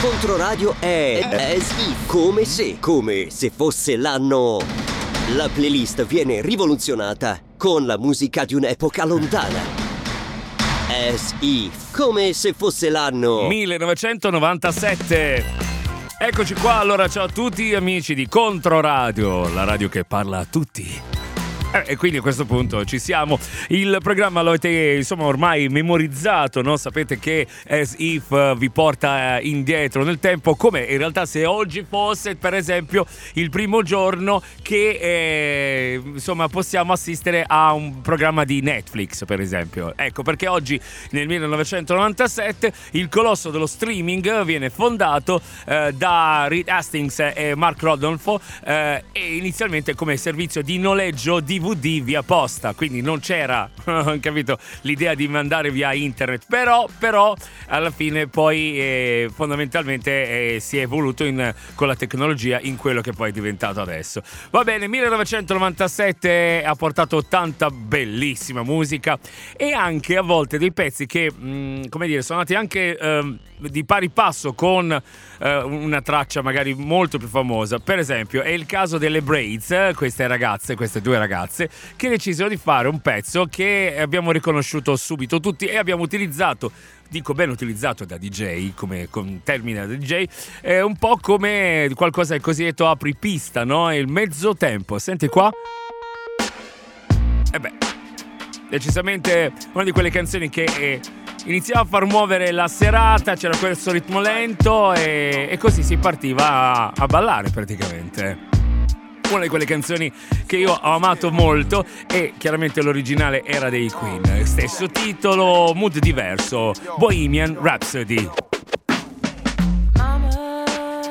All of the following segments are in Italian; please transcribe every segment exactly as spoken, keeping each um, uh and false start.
Controradio è As If, come se, come se fosse l'anno. La playlist viene rivoluzionata con la musica di un'epoca lontana. As If, come se fosse l'anno millenovecentonovantasette. Eccoci qua, allora ciao a tutti amici di Controradio, la radio che parla a tutti. E quindi a questo punto ci siamo. Il programma lo avete insomma ormai memorizzato, no? Sapete che As If vi porta indietro nel tempo, come in realtà se oggi fosse per esempio il primo giorno che eh, insomma possiamo assistere a un programma di Netflix, per esempio. Ecco perché oggi nel millenovecentonovantasette il colosso dello streaming viene fondato eh, da Reed Hastings e Mark Rodolfo eh, e inizialmente come servizio di noleggio di D V D via posta, quindi non c'era capito l'idea di mandare via internet, però però alla fine poi eh, fondamentalmente eh, si è evoluto in, con la tecnologia in quello che poi è diventato adesso. Va bene, millenovecentonovantasette ha portato tanta bellissima musica e anche a volte dei pezzi che mh, come dire sono andati anche eh, di pari passo con eh, una traccia magari molto più famosa. Per esempio è il caso delle Braids, queste ragazze, queste due ragazze che decisero di fare un pezzo che abbiamo riconosciuto subito tutti e abbiamo utilizzato, dico ben utilizzato da D J, come con termine da D J, è un po' come qualcosa del cosiddetto apripista, no? Il mezzo tempo. Senti qua. E beh, decisamente una di quelle canzoni che eh, iniziava a far muovere la serata, c'era questo ritmo lento e, e così si partiva a, a ballare praticamente. Una di quelle canzoni che io ho amato molto e chiaramente l'originale era dei Queen. Stesso titolo, mood diverso, Bohemian Rhapsody. Mama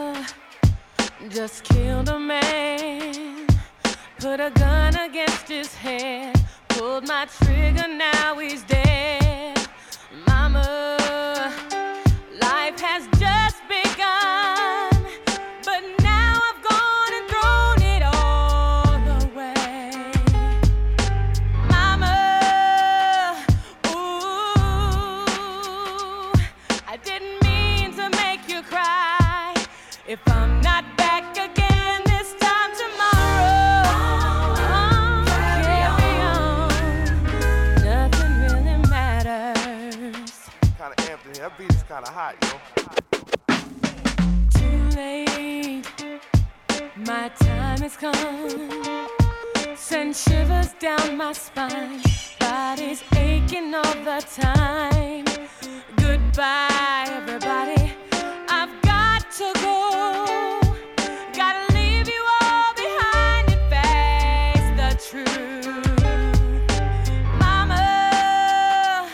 just killed a man, put a gun against his head, pulled my trigger, now he's dead. Mama, life has just begun, but now I've gone and thrown it all away. Mama, ooh, I didn't mean to make you cry. If I'm not back again this time tomorrow, oh, carry on, nothing really matters. Kinda amped. That beat is kinda hot, yo. Too late, my time has come. Send shivers down my spine, body's aching all the time. Goodbye, everybody, I've got to go. Gotta leave you all behind and face the truth. Mama,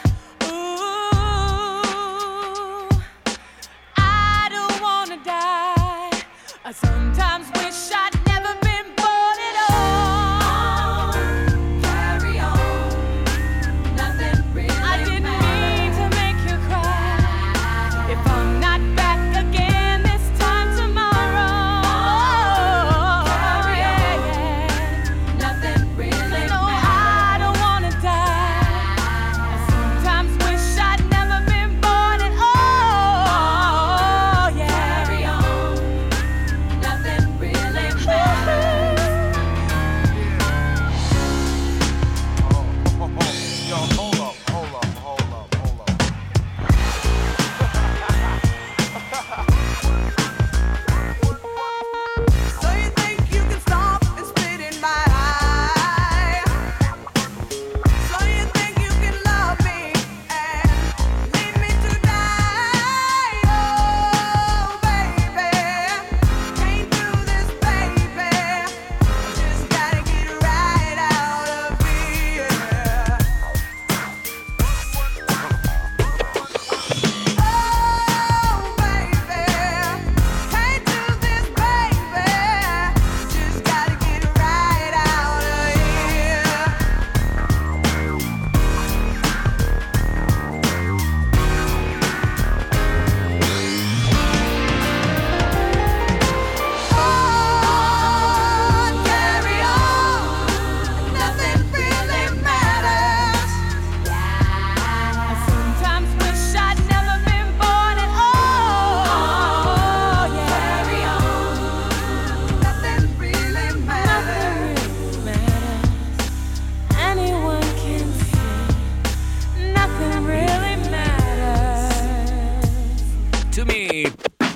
ooh, I don't wanna die. I sometimes wish I'd never been born at all. Carry on, nothing really I didn't matters. Mean to make you cry. If I'm To Me.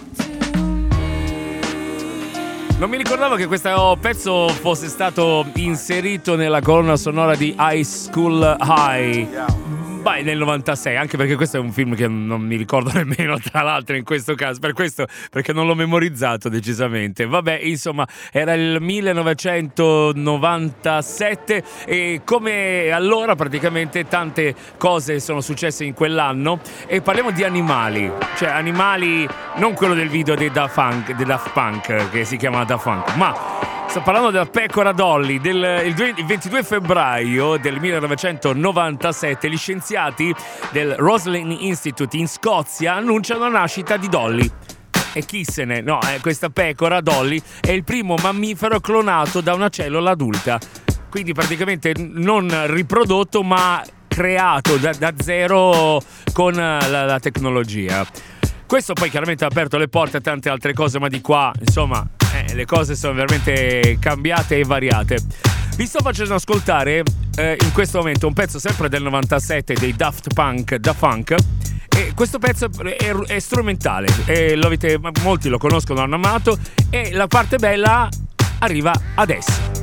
Non mi ricordavo che questo pezzo fosse stato inserito nella colonna sonora di High School High. Beh, nel novantasei, anche perché questo è un film che non mi ricordo nemmeno, tra l'altro, in questo caso, per questo, perché non l'ho memorizzato decisamente. Vabbè, insomma, era il millenovecentonovantasette e come allora praticamente tante cose sono successe in quell'anno e parliamo di animali, cioè animali, non quello del video dei Daft Punk, dei Daft Punk che si chiama Daft Punk, ma sto parlando della pecora Dolly. Del, il, il ventidue febbraio del millenovecentonovantasette gli scienziati del Roslin Institute in Scozia annunciano la nascita di Dolly. E chi se ne... No, eh, questa pecora Dolly è il primo mammifero clonato da una cellula adulta. Quindi praticamente non riprodotto ma creato da, da zero con la, la tecnologia. Questo poi chiaramente ha aperto le porte a tante altre cose, ma di qua, insomma, eh, le cose sono veramente cambiate e variate. Vi sto facendo ascoltare eh, in questo momento un pezzo sempre del novantasette dei Daft Punk, Da Funk, e questo pezzo è, è, è strumentale, e lo avete, molti lo conoscono, hanno amato, e la parte bella arriva adesso.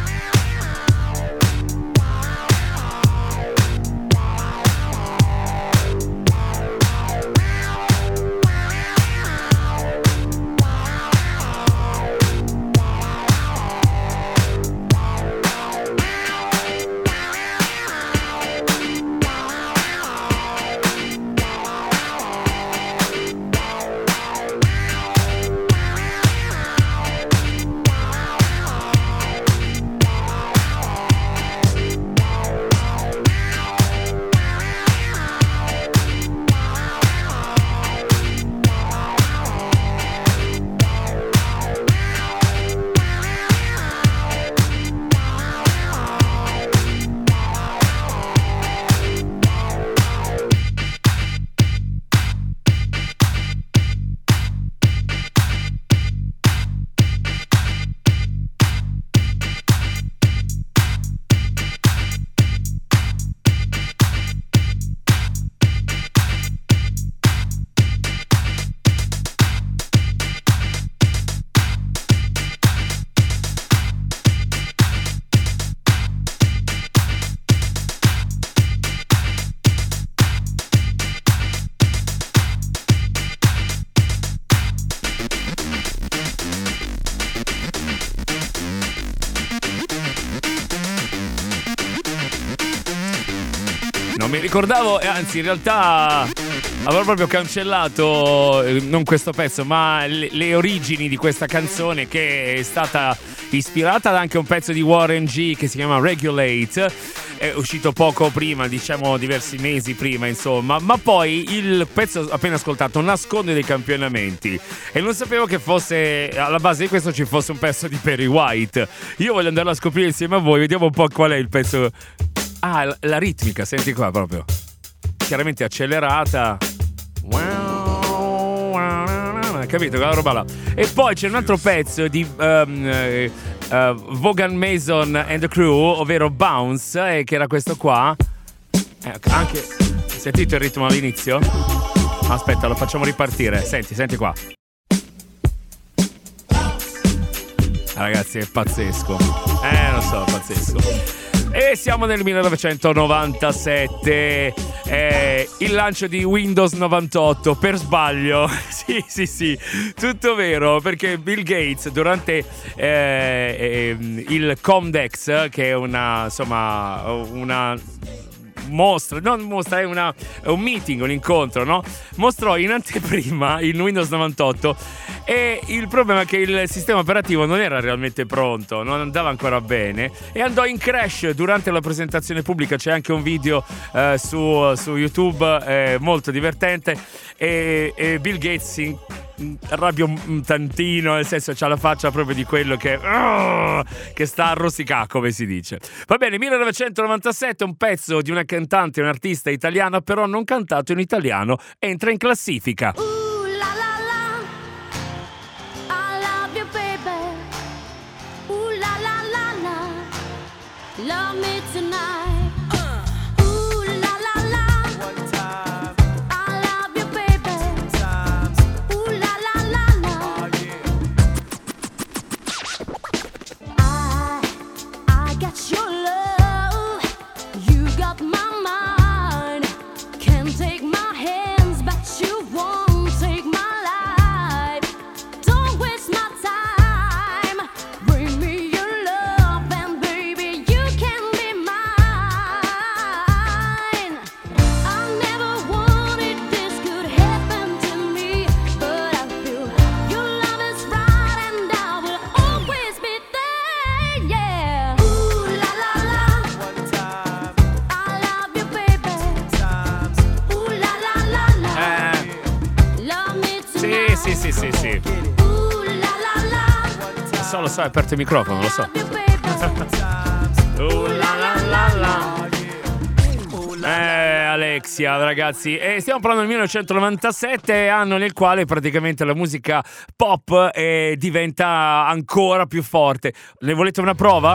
Mi ricordavo, anzi in realtà avevo proprio cancellato eh, non questo pezzo ma le, le origini di questa canzone, che è stata ispirata da anche un pezzo di Warren G che si chiama Regulate, è uscito poco prima, diciamo diversi mesi prima insomma, ma poi il pezzo appena ascoltato nasconde dei campionamenti e non sapevo che fosse alla base di questo ci fosse un pezzo di Perry White. Io voglio andarlo a scoprire insieme a voi, vediamo un po' qual è il pezzo. Ah, la, la ritmica, senti qua proprio. Chiaramente accelerata. Capito? Quella roba là. E poi c'è un altro pezzo di um, uh, uh, Vaughan Mason and the Crew, ovvero Bounce, eh, che era questo qua. Eh, anche sentito il ritmo all'inizio? Aspetta, lo facciamo ripartire. Senti, senti qua. Ragazzi, è pazzesco. Eh, lo so, pazzesco. E siamo nel millenovecentonovantasette, eh, il lancio di Windows novantotto per sbaglio. Sì, sì, sì, tutto vero, perché Bill Gates durante eh, eh, il Comdex, che è una, insomma, una mostra, non mostra, è una, un meeting, un incontro, no? Mostrò in anteprima il Windows novantotto e il problema è che il sistema operativo non era realmente pronto, non andava ancora bene e andò in crash durante la presentazione pubblica. C'è anche un video eh, su, su YouTube eh, molto divertente e, e Bill Gates si arrabbia un tantino, nel senso c'ha la faccia proprio di quello che uh, che sta a rosicà, come si dice. Va bene, millenovecentonovantasette, un pezzo di una cantante, un'artista italiana però non cantato in italiano, entra in classifica. Ooh la la la, I love you baby. Ooh la la la la, love me tonight. Ooh la la la, one time. I love you baby. Two times. Sì, sì, sì, sì, sì. Lo so, lo so, hai aperto il microfono, lo so. Uh, la, la, la, la. Eh, Alexia, ragazzi, eh, stiamo parlando del millenovecentonovantasette, anno nel quale praticamente la musica pop eh, diventa ancora più forte. Ne volete una prova?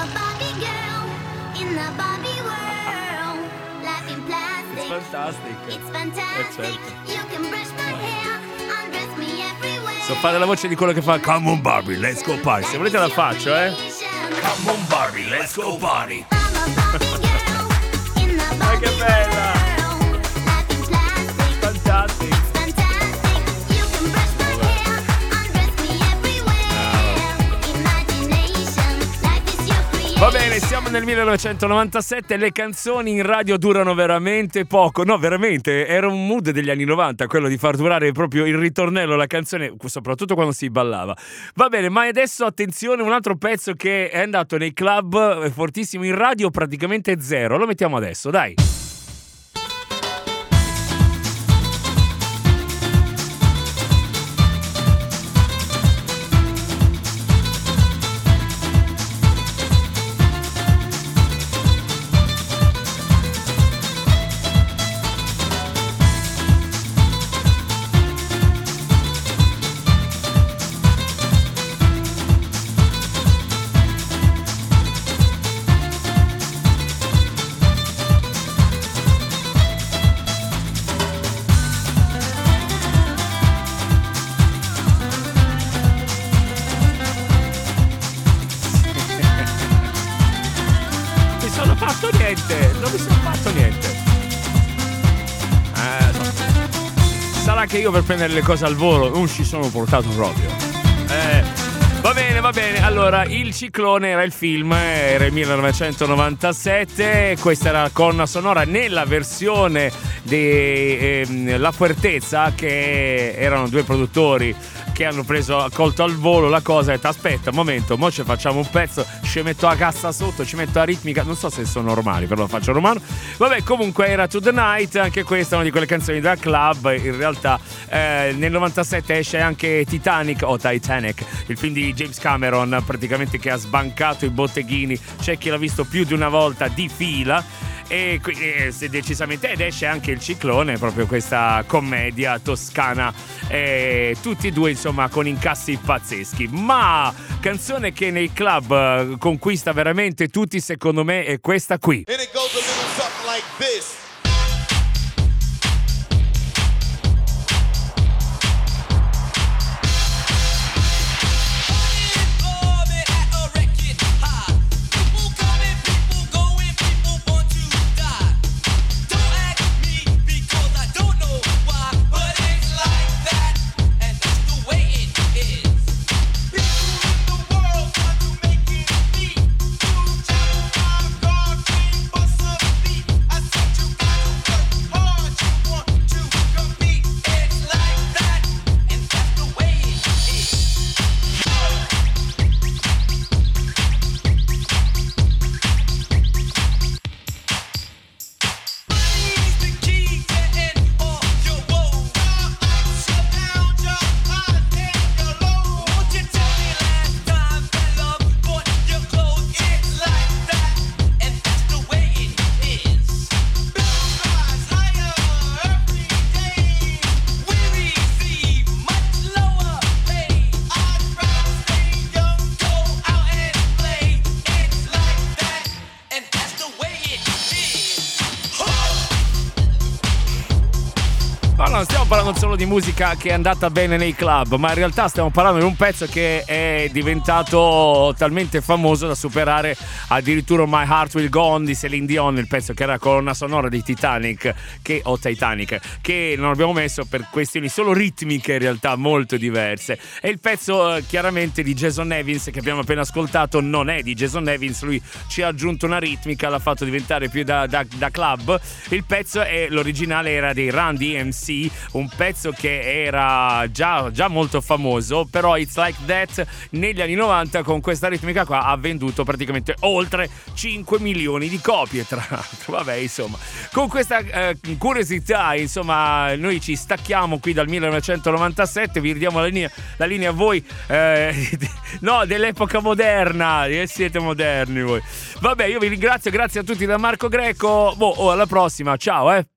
It's fantastic. It's fantastic. Eh, certo. You can brush my hair, undress me everywhere. So fare la voce di quello che fa Come on Barbie, let's go party. Se volete la faccio, eh. Come on Barbie, let's go party. Ma che bella! Fantastic! Va bene, siamo nel millenovecentonovantasette, le canzoni in radio durano veramente poco. No, veramente, era un mood degli anni novanta, quello di far durare proprio il ritornello, la canzone, soprattutto quando si ballava. Va bene, ma adesso attenzione, un altro pezzo che è andato nei club fortissimo, in radio praticamente zero. Lo mettiamo adesso, dai. Non mi sono fatto niente. Eh, no. Sarà che io per prendere le cose al volo non ci sono portato proprio. Eh, va bene, va bene. Allora, Il Ciclone era il film, era il millenovecentonovantasette. Questa era la colonna sonora nella versione di ehm, La Fuertezza, che erano due produttori che hanno preso, colto al volo la cosa e detto aspetta un momento, mo ci facciamo un pezzo, ci metto la cassa sotto, ci metto la ritmica, non so se sono normali, però lo faccio romano. Vabbè, comunque era To The Night, anche questa è una di quelle canzoni da club. In realtà eh, nel novantasette esce anche Titanic o Titanic, il film di James Cameron, praticamente, che ha sbancato i botteghini, c'è chi l'ha visto più di una volta di fila. E eh, decisamente, ed esce anche Il Ciclone, proprio questa commedia toscana, eh, tutti e due insomma con incassi pazzeschi. Ma canzone che nei club eh, conquista veramente tutti, secondo me, è questa qui. And it goes a little something like this. Non stiamo parlando solo di musica che è andata bene nei club, ma in realtà stiamo parlando di un pezzo che è diventato talmente famoso da superare addirittura My Heart Will Go On di Celine Dion, il pezzo che era colonna sonora di Titanic, che, o Titanic, che non abbiamo messo per questioni solo ritmiche, in realtà molto diverse. E il pezzo eh, chiaramente di Jason Nevins, che abbiamo appena ascoltato, non è di Jason Nevins, lui ci ha aggiunto una ritmica, l'ha fatto diventare più da, da, da club. Il pezzo è l'originale, era dei Run D M C, un pezzo pezzo che era già, già molto famoso, però It's Like That negli anni novanta con questa ritmica qua ha venduto praticamente oltre cinque milioni di copie, tra l'altro. Vabbè, insomma, con questa eh, curiosità, insomma, noi ci stacchiamo qui dal millenovecentonovantasette, vi ridiamo la linea, la linea a voi, eh, no, dell'epoca moderna, eh, siete moderni voi. Vabbè, io vi ringrazio, grazie a tutti da Marco Greco, boh, oh, alla prossima, ciao eh.